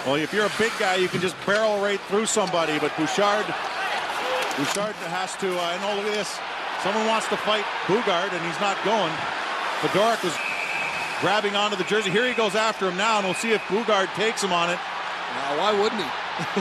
Well, if you're a big guy, you can just barrel right through somebody, but Bouchard has to, no, look at this. Someone wants to fight Boogaard, and he's not going. Fedoruk was grabbing onto the jersey. Here he goes after him now, and we'll see if Boogaard takes him on it. Now, why wouldn't he?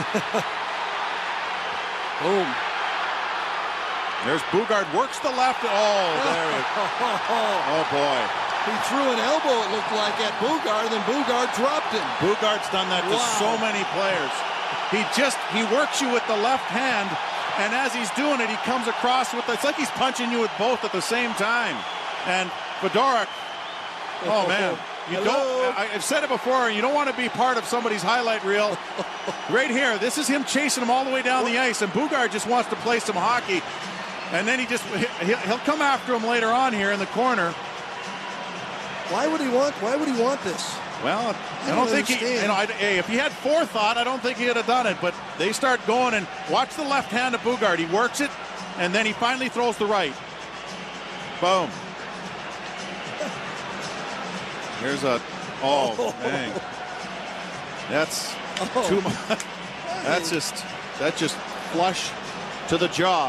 Boom. There's Boogaard, works the left. Oh, there he is. Oh, boy. He threw an elbow, it looked like, at Boogaard, and then Boogaard dropped him. Boogaard's done that to so many players. He works you with the left hand, and as he's doing it, he comes across with, it's like he's punching you with both at the same time. And Fedoruk, oh, man. I've said it before, you don't want to be part of somebody's highlight reel. Right here, this is him chasing him all the way down the ice, and Boogaard just wants to play some hockey. And then he'll come after him later on here in the corner. Why would he want this? Well, I don't think if he had forethought, I don't think he'd have done it. But they start going, and watch the left hand of Boogaard. He works it, and then he finally throws the right. Boom. Here's dang. That's too much. That's just flush to the jaw.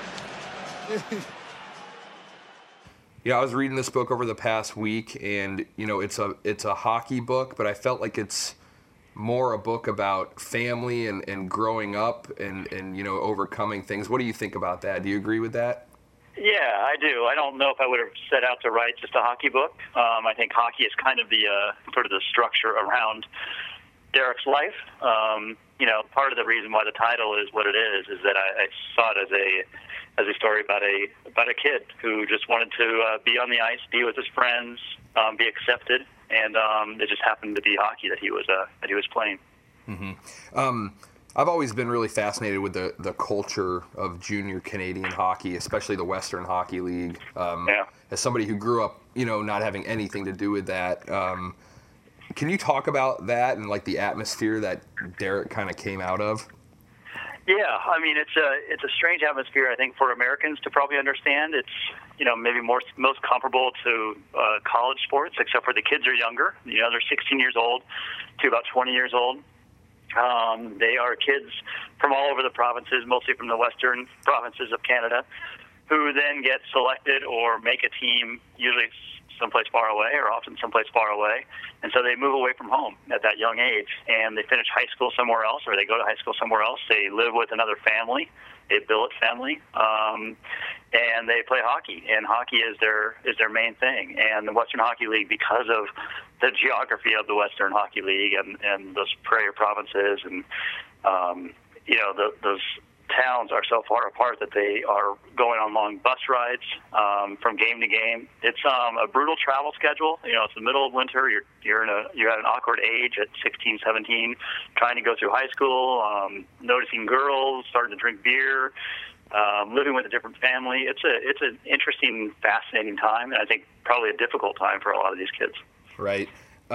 Yeah, I was reading this book over the past week, and it's a hockey book, but I felt like it's more a book about family and growing up and overcoming things. What do you think about that? Do you agree with that? Yeah, I do. I don't know if I would have set out to write just a hockey book. I think hockey is kind of the sort of the structure around Derek's life. Part of the reason why the title is what it is that I saw it as a story about a kid who just wanted to be on the ice, be with his friends, be accepted, and it just happened to be hockey that he was playing. Mm-hmm. I've always been really fascinated with the culture of junior Canadian hockey, especially the Western Hockey League. As somebody who grew up, not having anything to do with that, can you talk about that and like the atmosphere that Derek kind of came out of? Yeah, I mean it's a strange atmosphere, I think, for Americans to probably understand. It's maybe most comparable to college sports, except for the kids are younger. They're 16 years old to about 20 years old. They are kids from all over the provinces, mostly from the western provinces of Canada, who then get selected or make a team, usually someplace far away or often someplace far away. And so they move away from home at that young age, and they finish high school somewhere else, or they go to high school somewhere else. They live with another family, a billet family, and they play hockey. And hockey is their main thing. And the Western Hockey League, because of the geography of the Western Hockey League and those prairie provinces and those towns are so far apart that they are going on long bus rides from game to game. It's a brutal travel schedule. It's the middle of winter. You're at an awkward age at 16, 17, trying to go through high school, noticing girls, starting to drink beer, living with a different family. It's an interesting, fascinating time, and I think probably a difficult time for a lot of these kids. Right.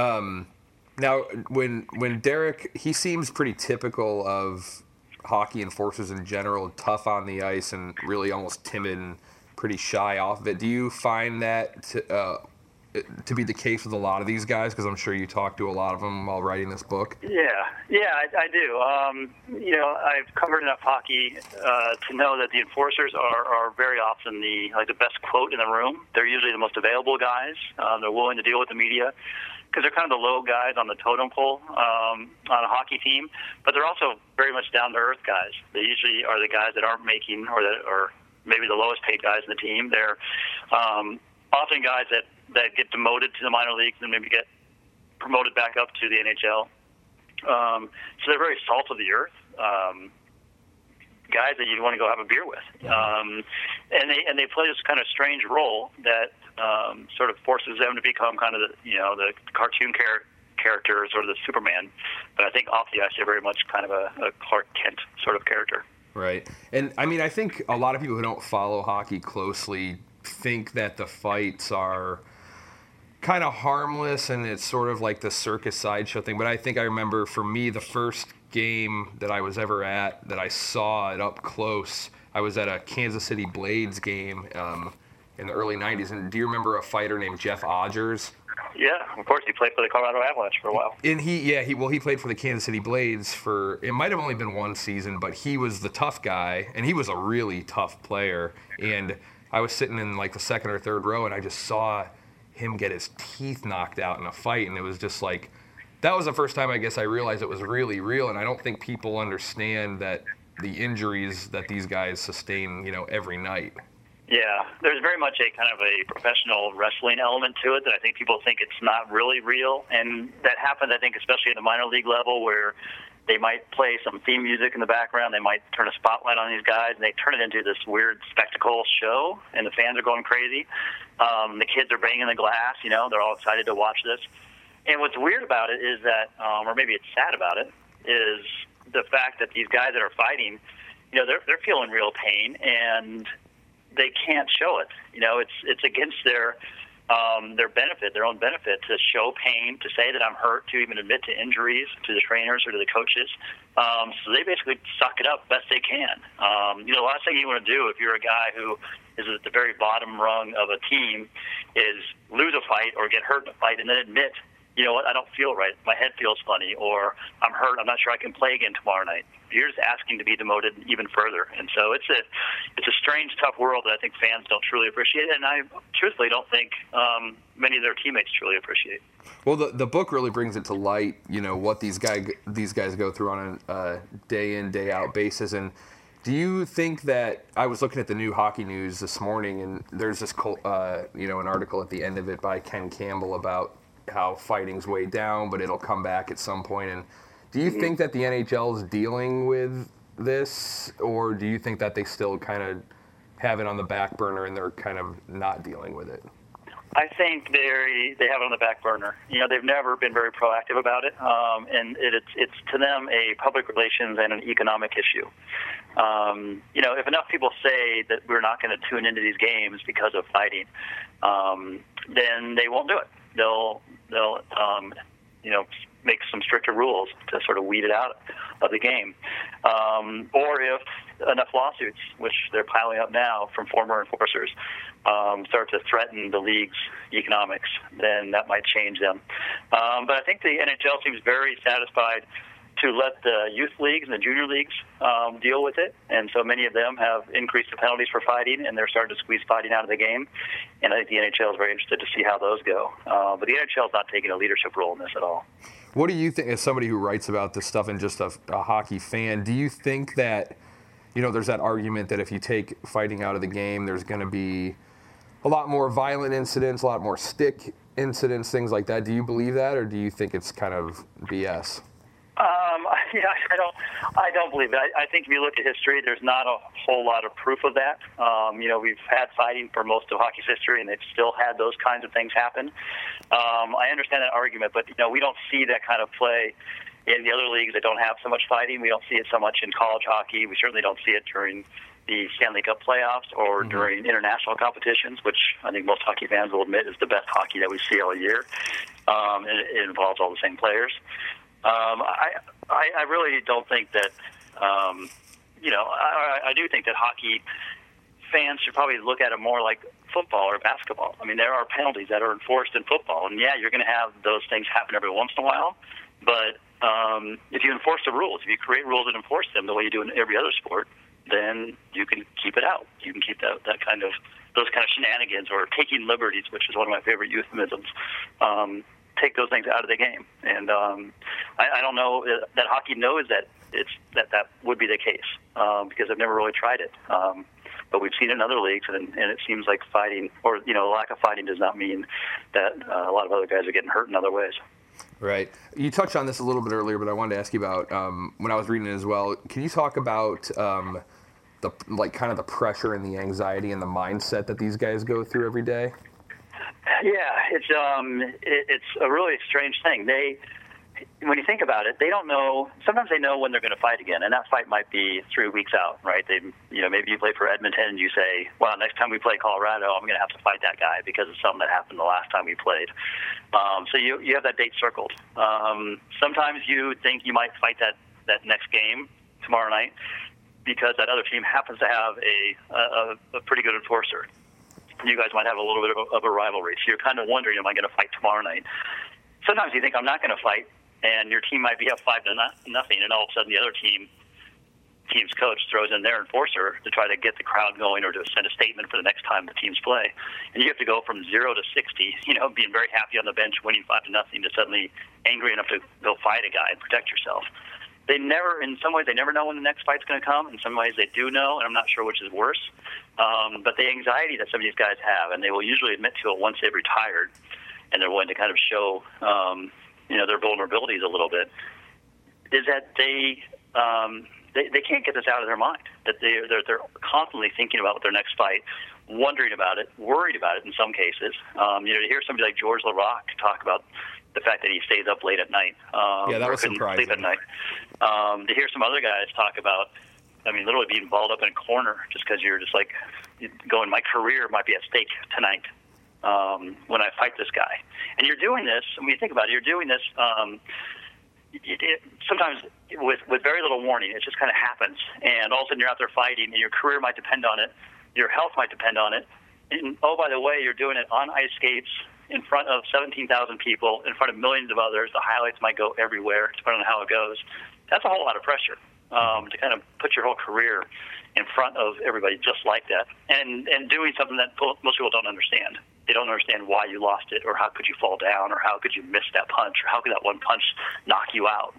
Now, when Derek, he seems pretty typical of hockey enforcers in general, tough on the ice and really almost timid and pretty shy off of it. Do you find that to be the case with a lot of these guys? Because I'm sure you talked to a lot of them while writing this book. Yeah, I do. I've covered enough hockey to know that the enforcers are very often the best quote in the room. They're usually the most available guys. They're willing to deal with the media, because they're kind of the low guys on the totem pole on a hockey team, but they're also very much down-to-earth guys. They usually are the guys that aren't making, or maybe the lowest paid guys in the team. They're often guys that get demoted to the minor leagues and maybe get promoted back up to the NHL. So they're very salt of the earth guys that you'd want to go have a beer with. And they play this kind of strange role that sort of forces them to become kind of the cartoon characters or the Superman. But I think off the ice they're very much kind of a Clark Kent sort of character. Right. And I mean, I think a lot of people who don't follow hockey closely think that the fights are kind of harmless and it's sort of like the circus sideshow thing. But I think I remember, for me, the first game that I was ever at that I saw it up close, I was at a Kansas City Blades game in the early 90s. And do you remember a fighter named Jeff Odgers? Yeah, of course. He played for the Colorado Avalanche for a while. And he played for the Kansas City Blades it might have only been one season, but he was the tough guy, and he was a really tough player. And I was sitting in like the second or third row, and I just saw him get his teeth knocked out in a fight, and it was just like, that was the first time I guess I realized it was really real. And I don't think people understand that the injuries that these guys sustain, every night. Yeah, there's very much a kind of a professional wrestling element to it that I think people think it's not really real. And that happens, I think, especially at the minor league level, where they might play some theme music in the background. They might turn a spotlight on these guys, and they turn it into this weird spectacle show, and the fans are going crazy. The kids are banging the glass, they're all excited to watch this. And what's weird about it is that, or maybe it's sad about it, is the fact that these guys that are fighting, they're feeling real pain, and they can't show it. It's against their benefit, their own benefit, to show pain, to say that I'm hurt, to even admit to injuries to the trainers or to the coaches. So they basically suck it up best they can. The last thing you want to do if you're a guy who is at the very bottom rung of a team is lose a fight or get hurt in a fight and then admit, you know what, I don't feel right. My head feels funny, or I'm hurt. I'm not sure I can play again tomorrow night. You're just asking to be demoted even further. And so it's a strange, tough world that I think fans don't truly appreciate, and I truthfully don't think many of their teammates truly appreciate. Well, the book really brings it to light, what these guys go through on a day in, day out basis. And do you think that, I was looking at the new Hockey News this morning, and there's this an article at the end of it by Ken Campbell about how fighting's way down, but it'll come back at some point. And do you think that the NHL is dealing with this, or do you think that they still kind of have it on the back burner and they're kind of not dealing with it? I think they have it on the back burner. They've never been very proactive about it, and it's to them a public relations and an economic issue. If enough people say that we're not going to tune into these games because of fighting, then they won't do it. They'll make some stricter rules to sort of weed it out of the game. Or if enough lawsuits, which they're piling up now from former enforcers, start to threaten the league's economics, then that might change them. But I think the NHL seems very satisfied to let the youth leagues and the junior leagues deal with it. And so many of them have increased the penalties for fighting, and they're starting to squeeze fighting out of the game. And I think the NHL is very interested to see how those go. But the NHL is not taking a leadership role in this at all. What do you think, as somebody who writes about this stuff and just a hockey fan, do you think that, there's that argument that if you take fighting out of the game, there's going to be a lot more violent incidents, a lot more stick incidents, things like that? Do you believe that, or do you think it's kind of BS? I don't believe it. I think if you look at history, there's not a whole lot of proof of that. We've had fighting for most of hockey's history, and they've still had those kinds of things happen. I understand that argument, but we don't see that kind of play in the other leagues that don't have so much fighting. We don't see it so much in college hockey. We certainly don't see it during the Stanley Cup playoffs or during international competitions, which I think most hockey fans will admit is the best hockey that we see all year. And it involves all the same players. I really don't think that, I do think that hockey fans should probably look at it more like football or basketball. I mean, there are penalties that are enforced in football, and yeah, you're going to have those things happen every once in a while, but if you enforce the rules, if you create rules and enforce them the way you do in every other sport, then you can keep it out. You can keep those kind of shenanigans or taking liberties, which is one of my favorite euphemisms. Take those things out of the game, and I don't know that hockey knows that that would be the case because they've never really tried it. But we've seen it in other leagues, and it seems like fighting or lack of fighting does not mean that a lot of other guys are getting hurt in other ways. Right. You touched on this a little bit earlier, but I wanted to ask you about when I was reading it as well. Can you talk about the pressure and the anxiety and the mindset that these guys go through every day? Yeah, it's a really strange thing. When you think about it, they don't know. Sometimes they know when they're going to fight again, and that fight might be 3 weeks out, right? Maybe you play for Edmonton, and you say, "Well, next time we play Colorado, I'm going to have to fight that guy because of something that happened the last time we played." So you have that date circled. Sometimes you think you might fight that next game tomorrow night because that other team happens to have a pretty good enforcer. you guys might have a little bit of a rivalry. So you're kind of wondering, am I going to fight tomorrow night? Sometimes you think I'm not going to fight, and your team might be up 5-0, and all of a sudden the other team's coach throws in their enforcer to try to get the crowd going or to send a statement for the next time the teams play. And you have to go from 0 to 60, being very happy on the bench, winning 5-0, to suddenly angry enough to go fight a guy and protect yourself. In some ways, they never know when the next fight's going to come. In some ways, they do know, and I'm not sure which is worse. But the anxiety that some of these guys have, and they will usually admit to it once they've retired, and they're willing to kind of show, their vulnerabilities a little bit, is that they can't get this out of their mind. That they're constantly thinking about their next fight, wondering about it, worried about it in some cases. To hear somebody like Georges Laraque talk about the fact that he stays up late at night, that was surprising. Sleep at night. To hear some other guys talk about, literally being balled up in a corner just because you're just like going, my career might be at stake tonight when I fight this guy. And you're doing this, when you think about it, you're doing this sometimes with very little warning. It just kind of happens. And all of a sudden you're out there fighting, and your career might depend on it. Your health might depend on it. And, oh, by the way, you're doing it on ice skates in front of 17,000 people, in front of millions of others. The highlights might go everywhere, depending on how it goes. That's a whole lot of pressure to kind of put your whole career in front of everybody just like that, and doing something that most people don't understand. They don't understand why you lost it, or how could you fall down, or how could you miss that punch, or how could that one punch knock you out.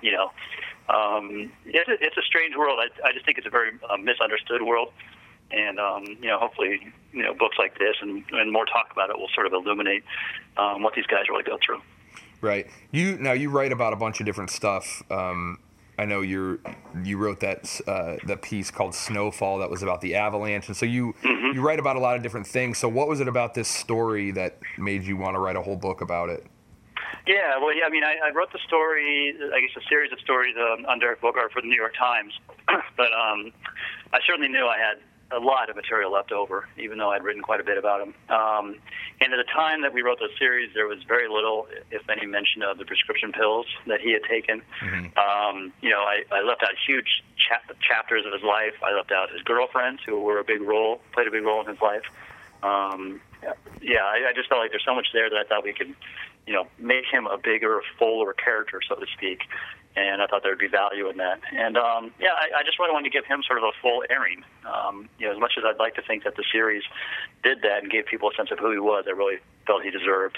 It's a strange world. I just think it's a very misunderstood world. And, hopefully, books like this and more talk about it will sort of illuminate what these guys really go through. Right. You write about a bunch of different stuff. I know you wrote that piece called Snowfall that was about the Avalanche. And so you write about a lot of different things. So what was it about this story that made you want to write a whole book about it? Yeah, well, I wrote the story, I guess a series of stories on Derek Bogart for the New York Times. But I certainly knew I had a lot of material left over, even though I'd written quite a bit about him. And at the time that we wrote the series, there was very little, if any, mention of the prescription pills that he had taken. Mm-hmm. I left out huge chapters of his life. I left out his girlfriends, who played a big role in his life. I just felt like there's so much there that I thought we could, make him a bigger, fuller character, so to speak. And I thought there would be value in that. And, I just really wanted to give him sort of a full airing. As much as I'd like to think that the series did that and gave people a sense of who he was, I really felt he deserved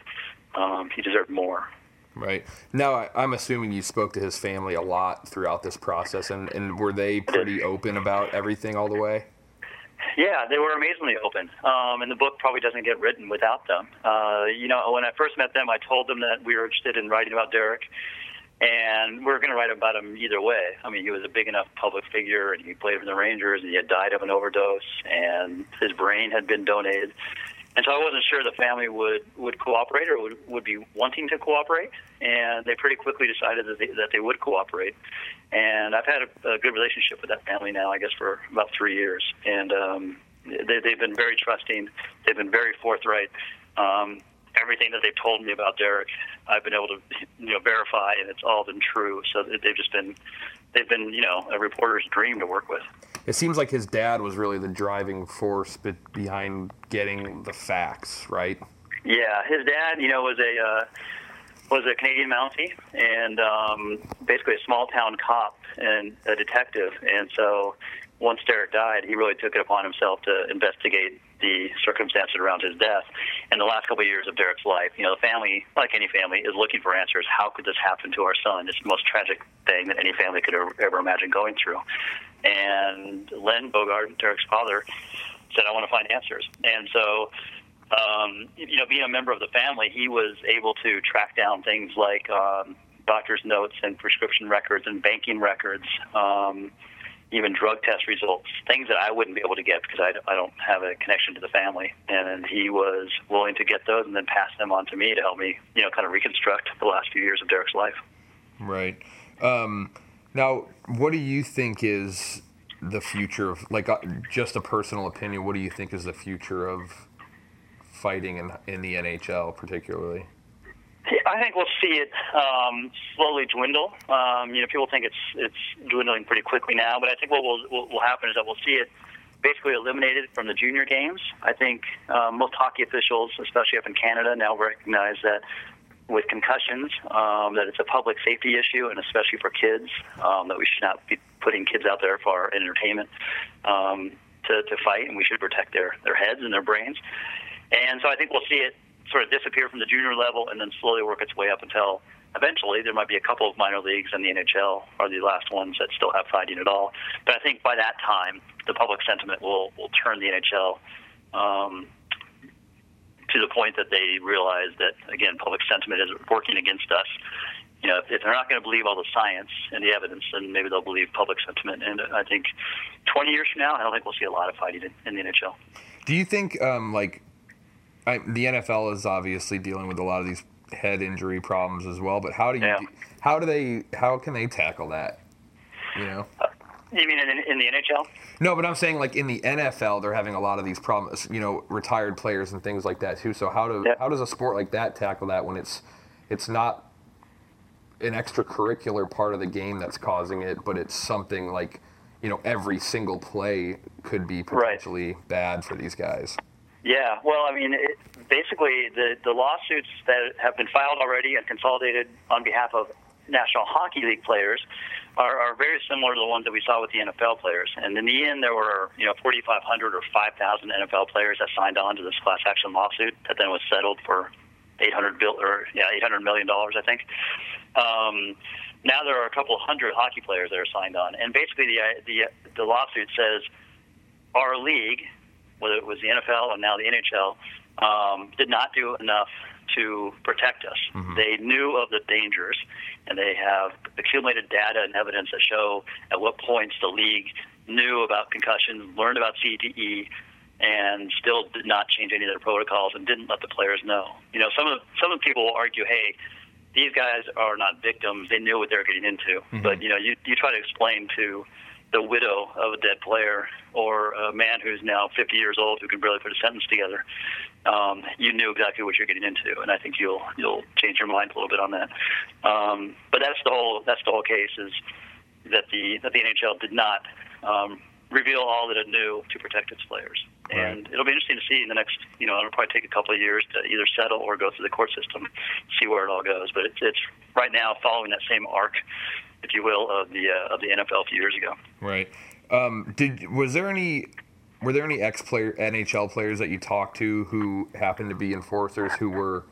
more. Right. Now, I'm assuming you spoke to his family a lot throughout this process, and were they pretty open about everything all the way? Yeah, they were amazingly open, and the book probably doesn't get written without them. When I first met them, I told them that we were interested in writing about Derek, and we were going to write about him either way. He was a big enough public figure, and he played for the Rangers, and he had died of an overdose, and his brain had been donated. And so I wasn't sure the family would cooperate or would be wanting to cooperate, and they pretty quickly decided that they would cooperate. And I've had a good relationship with that family now, I guess, for about 3 years. And they've been very trusting. They've been very forthright. Everything that they've told me about Derek, I've been able to verify, and it's all been true. So they've been a reporter's dream to work with. It seems like his dad was really the driving force behind getting the facts, right? Yeah, his dad, was a Canadian Mountie and basically a small town cop and a detective. And so once Derek died, he really took it upon himself to investigate the circumstances around his death. And the last couple of years of Derek's life, the family, like any family, is looking for answers. How could this happen to our son? It's the most tragic thing that any family could ever imagine going through. And Len Bogart, Derek's father, said, I want to find answers. And so, being a member of the family, he was able to track down things like doctor's notes and prescription records and banking records, even drug test results, things that I wouldn't be able to get because I don't have a connection to the family. And he was willing to get those and then pass them on to me to help me, kind of reconstruct the last few years of Derek's life. Right. Now, what do you think is the future of, just a personal opinion, what do you think is the future of fighting in the NHL particularly? I think we'll see it slowly dwindle. People think it's dwindling pretty quickly now, but I think what will happen is that we'll see it basically eliminated from the junior games. I think most hockey officials, especially up in Canada, now recognize that with concussions, that it's a public safety issue, and especially for kids, that we should not be putting kids out there for entertainment to fight, and we should protect their heads and their brains. And so I think we'll see it sort of disappear from the junior level and then slowly work its way up until eventually there might be a couple of minor leagues, and the NHL are the last ones that still have fighting at all. But I think by that time, the public sentiment will turn the NHL to the point that they realize that, again, public sentiment is working against us. You know, if they're not going to believe all the science and the evidence, then maybe they'll believe public sentiment. And I think 20 years from now, I don't think we'll see a lot of fighting in the NHL. Do you think, the NFL is obviously dealing with a lot of these head injury problems as well, but how can they tackle that? You know? You mean in the NHL? No, but I'm saying like in the NFL, they're having a lot of these problems. You know, retired players and things like that too. So how does a sport like that tackle that when it's not an extracurricular part of the game that's causing it, but it's something like, you know, every single play could be potentially bad for these guys? Yeah, well, I mean, basically the lawsuits that have been filed already and consolidated on behalf of National Hockey League players are very similar to the ones that we saw with the NFL players. And in the end, there were 4,500 or 5,000 NFL players that signed on to this class action lawsuit that then was settled for $800 million, I think. Now there are a couple hundred hockey players that are signed on, and basically the lawsuit says our league, whether it was the NFL and now the NHL, did not do enough to protect us. Mm-hmm. They knew of the dangers, and they have accumulated data and evidence that show at what points the league knew about concussions, learned about CTE, and still did not change any of their protocols and didn't let the players know. You know, some of the people will argue, hey, these guys are not victims. They knew what they were getting into. Mm-hmm. But, you try to explain to the widow of a dead player or a man who's now 50 years old who can barely put a sentence together, you knew exactly what you're getting into, and I think you'll change your mind a little bit on that. But that's the whole case, is that the NHL did not reveal all that it knew to protect its players. Right. And it'll be interesting to see in the next, it'll probably take a couple of years to either settle or go through the court system, see where it all goes. But it's right now following that same arc, if you will, of the NFL a few years ago. Right. Were there any NHL players that you talked to who happened to be enforcers who were,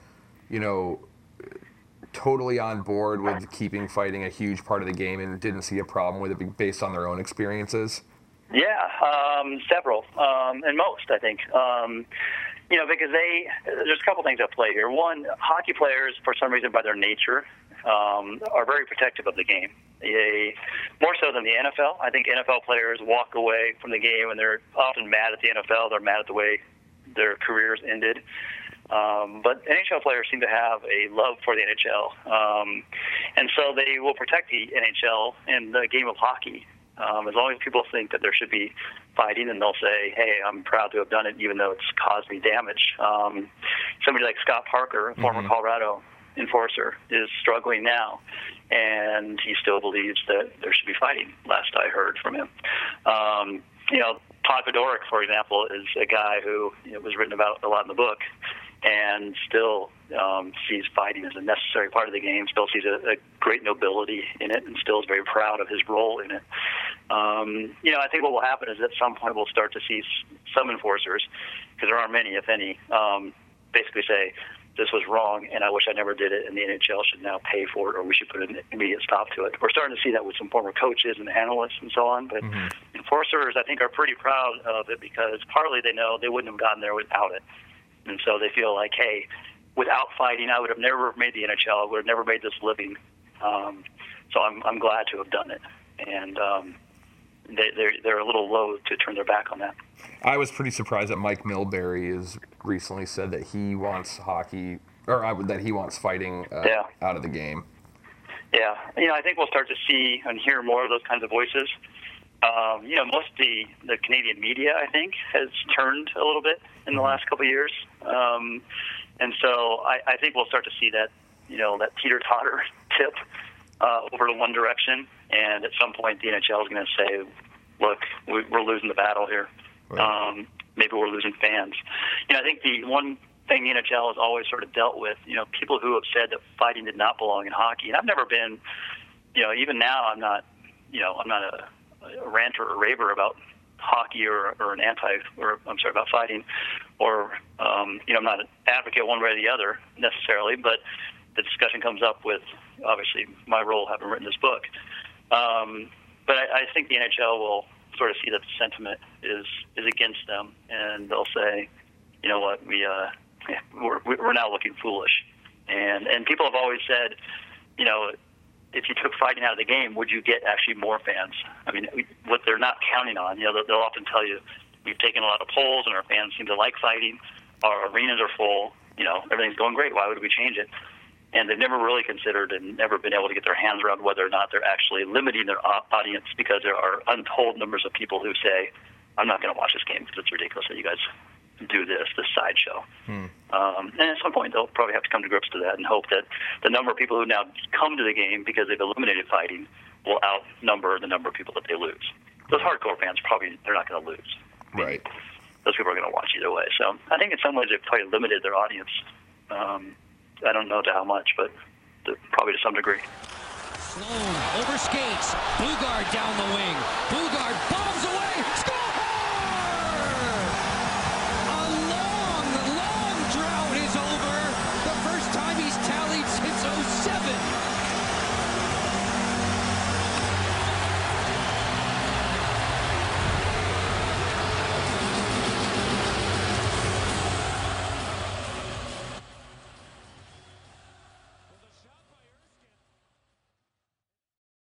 totally on board with keeping fighting a huge part of the game and didn't see a problem with it based on their own experiences? Yeah, several, and most, I think. Because there's a couple things at play here. One, hockey players, for some reason, by their nature, are very protective of the game. More so than the NFL. I think NFL players walk away from the game and they're often mad at the NFL. They're mad at the way their careers ended. But NHL players seem to have a love for the NHL. And so they will protect the NHL and the game of hockey. As long as people think that there should be fighting, and they'll say, hey, I'm proud to have done it even though it's caused me damage. Somebody like Scott Parker, a former Colorado enforcer, is struggling now, and he still believes that there should be fighting, last I heard from him. Todd Fedoruk, for example, is a guy who was written about a lot in the book, and still sees fighting as a necessary part of the game, still sees a great nobility in it, and still is very proud of his role in it. I think what will happen is at some point we'll start to see some enforcers, because there aren't many, if any, basically say, this was wrong, and I wish I never did it, and the NHL should now pay for it, or we should put an immediate stop to it. We're starting to see that with some former coaches and analysts and so on, but enforcers, I think, are pretty proud of it because partly they know they wouldn't have gotten there without it. And so they feel like, hey, without fighting, I would have never made the NHL. I would have never made this living. So I'm glad to have done it. And they're a little loath to turn their back on that. I was pretty surprised that Mike Milbury has recently said that he wants hockey, or that he wants fighting out of the game. Yeah. I think we'll start to see and hear more of those kinds of voices. Most of the Canadian media, I think, has turned a little bit in the last couple of years. And so I think we'll start to see that, that teeter-totter tip over to one direction. And at some point, the NHL is going to say, look, we're losing the battle here. Right. Maybe we're losing fans. I think the one thing the NHL has always sort of dealt with, people who have said that fighting did not belong in hockey, and I've never been, even now I'm not a ranter or raver about hockey or about fighting, or I'm not an advocate one way or the other necessarily, but the discussion comes up with obviously my role having written this book. But I think the NHL will sort of see that the sentiment is against them, and they'll say, you know what, we're now looking foolish, and people have always said, if you took fighting out of the game, would you get actually more fans? I mean, what they're not counting on, they'll often tell you, we've taken a lot of polls and our fans seem to like fighting. Our arenas are full. Everything's going great. Why would we change it? And they've never really considered and never been able to get their hands around whether or not they're actually limiting their audience, because there are untold numbers of people who say, I'm not going to watch this game because it's ridiculous that you guys do this sideshow. And at some point, they'll probably have to come to grips to that and hope that the number of people who now come to the game because they've eliminated fighting will outnumber the number of people that they lose. Those hardcore fans, they're not going to lose. Right. Those people are going to watch either way. So I think in some ways they've probably limited their audience. I don't know to how much, but probably to some degree. Sloan over skates. Boogaard down the wing. Boogaard